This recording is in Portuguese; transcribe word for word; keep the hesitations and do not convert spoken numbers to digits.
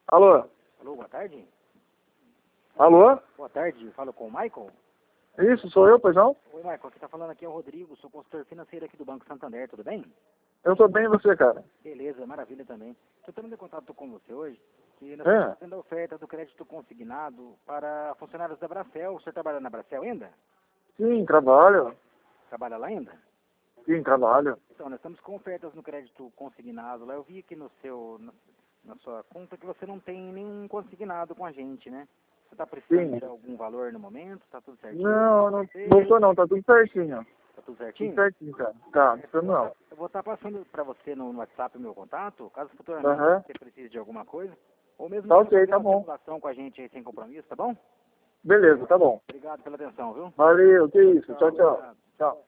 Alô? Alô, boa tarde. Alô? Boa tarde, falo com o Michael. Isso, sou eu, pois não? Oi, Michael, quem tá falando aqui é o Rodrigo, sou consultor financeiro aqui do Banco Santander, tudo bem? Eu tô bem e você, cara? Beleza, maravilha também. Estou entrando em contato com você hoje, que nós É? estamos fazendo a oferta do crédito consignado para funcionários da Bracel. O senhor trabalha na Bracel ainda? Sim, trabalho. Trabalha lá ainda? Sim, trabalho. Então, nós estamos com ofertas no crédito consignado lá. Eu vi aqui no seu, na, na sua conta que você não tem nenhum consignado com a gente, né? Você está precisando Sim. de algum valor no momento? Está tudo certinho? Não, não, Você- não tô não, tá tudo certinho. Tá tudo Tudo certinho? certinho, cara. Tá, não precisa Eu vou não. tá- eu vou estar passando para você no no WhatsApp o meu contato, caso futuramente Aham. você precise de alguma coisa, ou mesmo Tá para ok, fazer tá uma bom. simulação com a gente aí sem compromisso, tá bom? Beleza, tá bom. Obrigado pela atenção, viu? Valeu, que isso. Tchau, tchau. Obrigado. Tchau.